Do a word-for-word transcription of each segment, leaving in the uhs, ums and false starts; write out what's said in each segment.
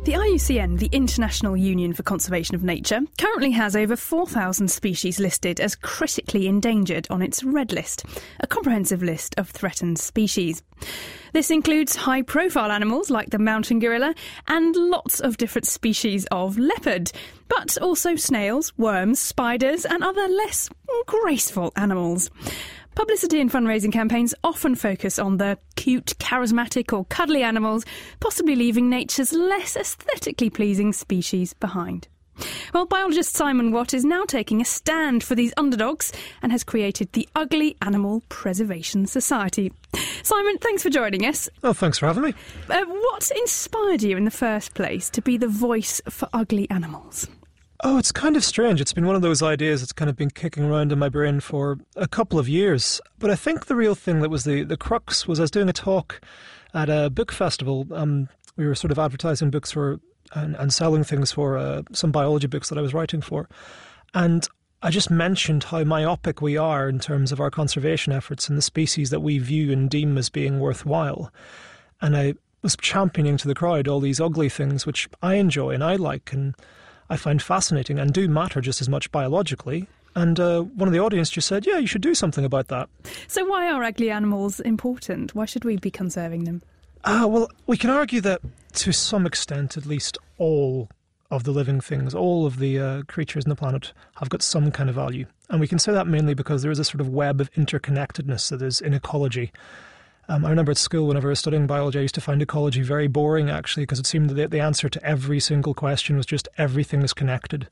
The I U C N, the International Union for Conservation of Nature, currently has over four thousand species listed as critically endangered on its Red List, a comprehensive list of threatened species. This includes high-profile animals like the mountain gorilla and lots of different species of leopard, but also snails, worms, spiders and other less graceful animals. Publicity and fundraising campaigns often focus on the cute, charismatic or cuddly animals, possibly leaving nature's less aesthetically pleasing species behind. Well, biologist Simon Watt is now taking a stand for these underdogs and has created the Ugly Animal Preservation Society. Simon, thanks for joining us. Oh, thanks for having me. Uh, what inspired you in the first place to be the voice for ugly animals? Oh, it's kind of strange. It's been one of those ideas that's kind of been kicking around in my brain for a couple of years. But I think the real thing that was the, the crux was I was doing a talk at a book festival. Um, we were sort of advertising books for and, and selling things for uh, some biology books that I was writing for. And I just mentioned how myopic we are in terms of our conservation efforts and the species that we view and deem as being worthwhile. And I was championing to the crowd all these ugly things which I enjoy and I like and I find fascinating and do matter just as much biologically. And uh, one of the audience just said, yeah, you should do something about that. So why are ugly animals important? Why should we be conserving them? Uh, well, we can argue that to some extent, at least all of the living things, all of the uh, creatures on the planet have got some kind of value. And we can say that mainly because there is a sort of web of interconnectedness that is in ecology. Um, I remember at school, whenever I was studying biology, I used to find ecology very boring, actually, because it seemed that the answer to every single question was just everything is connected.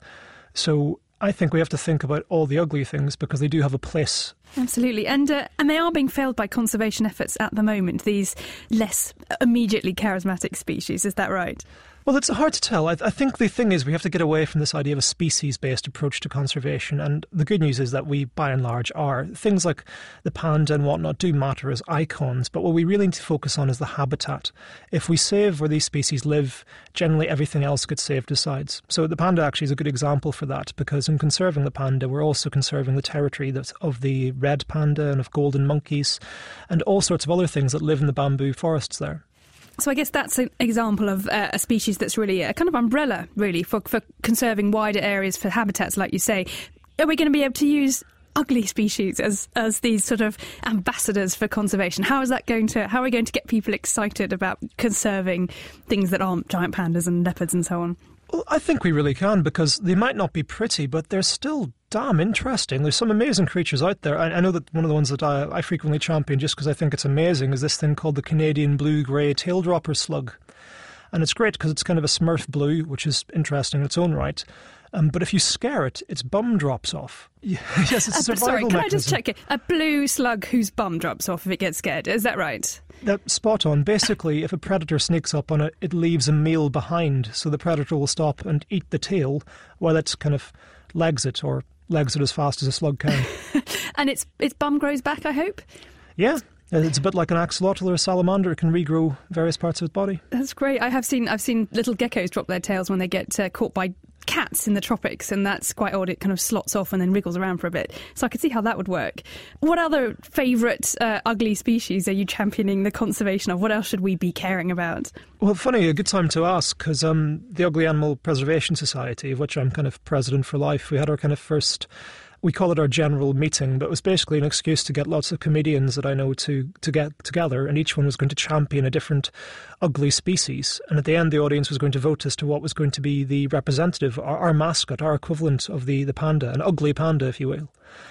So I think we have to think about all the ugly things because they do have a place. Absolutely. And uh, and they are being failed by conservation efforts at the moment, these less immediately charismatic species. Is that right? Well, it's hard to tell. I, I think the thing is we have to get away from this idea of a species-based approach to conservation. And the good news is that we, by and large, are. Things like the panda and whatnot do matter as icons, but what we really need to focus on is the habitat. If we save where these species live, generally everything else gets saved besides. So the panda actually is a good example for that, because in conserving the panda, we're also conserving the territory that's of the red panda and of golden monkeys and all sorts of other things that live in the bamboo forests there. So I guess that's an example of uh, a species that's really a kind of umbrella, really, for, for conserving wider areas for habitats, like you say. Are we going to be able to use ugly species as as these sort of ambassadors for conservation? How is that going to, how are we going to get people excited about conserving things that aren't giant pandas and leopards and so on? Well, I think we really can, because they might not be pretty, but they're still damn interesting. There's some amazing creatures out there. I, I know that one of the ones that I, I frequently champion, just because I think it's amazing, is this thing called the Canadian blue-grey tail-dropper slug. And it's great because it's kind of a Smurf blue, which is interesting in its own right. Um, but if you scare it, its bum drops off. Yes, it's a uh, survival Sorry, can mechanism. I just check it? A blue slug whose bum drops off if it gets scared. Is that right? That's spot on. Basically, if a predator sneaks up on it, it leaves a meal behind, so the predator will stop and eat the tail while it kind of legs it, or legs it as fast as a slug can. And its its bum grows back, I hope? Yeah. It's a bit like an axolotl or a salamander. It can regrow various parts of its body. That's great. I have seen I've seen little geckos drop their tails when they get uh, caught by cats in the tropics, and that's quite odd. It kind of slots off and then wriggles around for a bit. So I could see how that would work. What other favourite uh, ugly species are you championing the conservation of? What else should we be caring about? Well, funny, a good time to ask, because um, the Ugly Animal Preservation Society, of which I'm kind of president for life, we had our kind of first... We call it our general meeting, but it was basically an excuse to get lots of comedians that I know to, to get together, and each one was going to champion a different ugly species. And at the end, the audience was going to vote as to what was going to be the representative, our, our mascot, our equivalent of the, the panda, an ugly panda, if you will.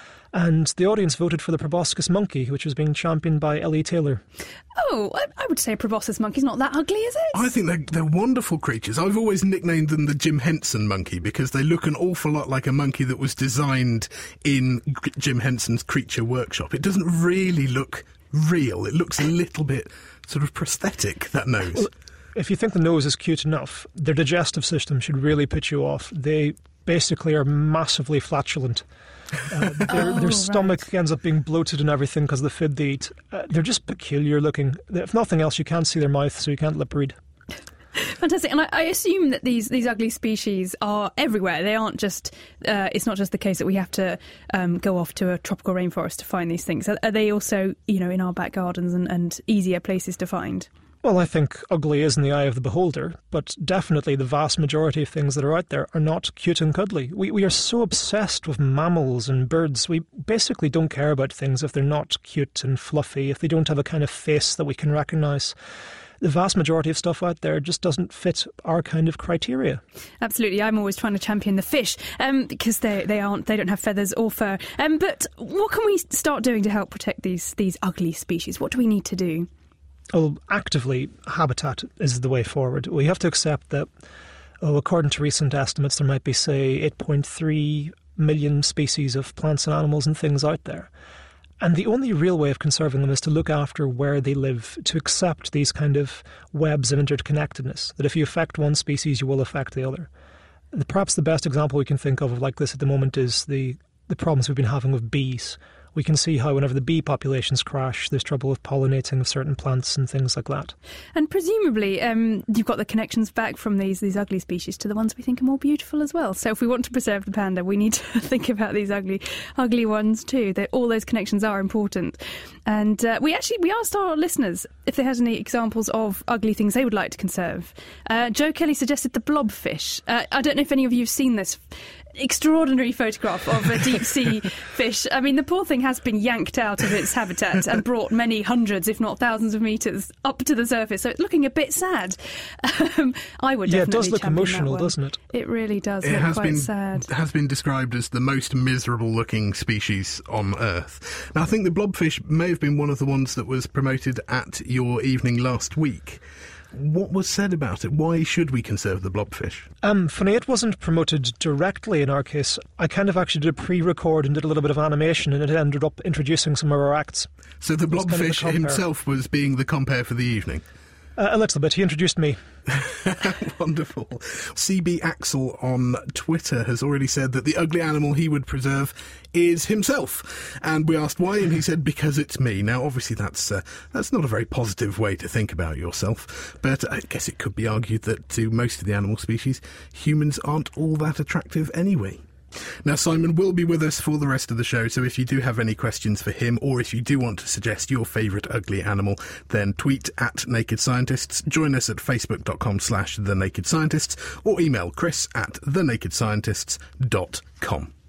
And the audience voted for the proboscis monkey, which was being championed by Ellie Taylor. Oh, I, I would say a proboscis monkey's not that ugly, is it? I think they're, they're wonderful creatures. I've always nicknamed them the Jim Henson monkey because they look an awful lot like a monkey that was designed in Jim Henson's Creature Workshop. It doesn't really look real. It looks a little bit sort of prosthetic, that nose. Well, if you think the nose is cute enough, their digestive system should really put you off. They basically are massively flatulent. Uh, their, oh, their stomach right. ends up being bloated and everything because of the food they eat. Uh, they're just peculiar looking. If nothing else, you can't see their mouth, so you can't lip read. Fantastic. And I, I assume that these, these ugly species are everywhere. They aren't just, uh, it's not just the case that we have to um, go off to a tropical rainforest to find these things. Are, are they also, you know, in our back gardens and, and easier places to find? Well, I think ugly is in the eye of the beholder, but definitely the vast majority of things that are out there are not cute and cuddly. We we are so obsessed with mammals and birds. We basically don't care about things if they're not cute and fluffy, if they don't have a kind of face that we can recognise. The vast majority of stuff out there just doesn't fit our kind of criteria. Absolutely, I'm always trying to champion the fish um, because they they aren't they don't have feathers or fur. Um, but what can we start doing to help protect these these ugly species? What do we need to do? Well, actively, habitat is the way forward. We have to accept that, oh, according to recent estimates, there might be, say, eight point three million species of plants and animals and things out there. And the only real way of conserving them is to look after where they live, to accept these kind of webs of interconnectedness, that if you affect one species, you will affect the other. The, perhaps the best example we can think of, of like this at the moment is the, the problems we've been having with bees. We can see how whenever the bee populations crash, there's trouble with pollinating of certain plants and things like that. And presumably um, you've got the connections back from these these ugly species to the ones we think are more beautiful as well. So if we want to preserve the panda, we need to think about these ugly ugly ones too. They, all those connections are important. And uh, we actually we asked our listeners if they had any examples of ugly things they would like to conserve. Uh, Joe Kelly suggested the blobfish. Uh, I don't know if any of you have seen this extraordinary photograph of a deep sea fish. I mean, the poor thing has been yanked out of its habitat and brought many hundreds, if not thousands of metres up to the surface, so it's looking a bit sad. Um, I would yeah, definitely it does look emotional, that doesn't it? It really does it look has quite been, sad. It has been described as the most miserable looking species on Earth. Now, I think the blobfish may have been one of the ones that was promoted at your evening last week. What was said about it? Why should we conserve the blobfish? Um, funny, it wasn't promoted directly in our case. I kind of actually did a pre-record and did a little bit of animation, and it ended up introducing some of our acts. So the blobfish kind of himself was being the compere for the evening? Uh, a little bit. He introduced me. Wonderful. C B Axel on Twitter has already said that the ugly animal he would preserve is himself. And we asked why, and he said, because it's me. Now, obviously, that's uh, that's not a very positive way to think about yourself. But I guess it could be argued that to most of the animal species, humans aren't all that attractive anyway. Now, Simon will be with us for the rest of the show, so if you do have any questions for him, or if you do want to suggest your favourite ugly animal, then tweet at Naked Scientists, join us at facebook.com slash The Naked Scientists, or email chris at thenakedscientists dot com.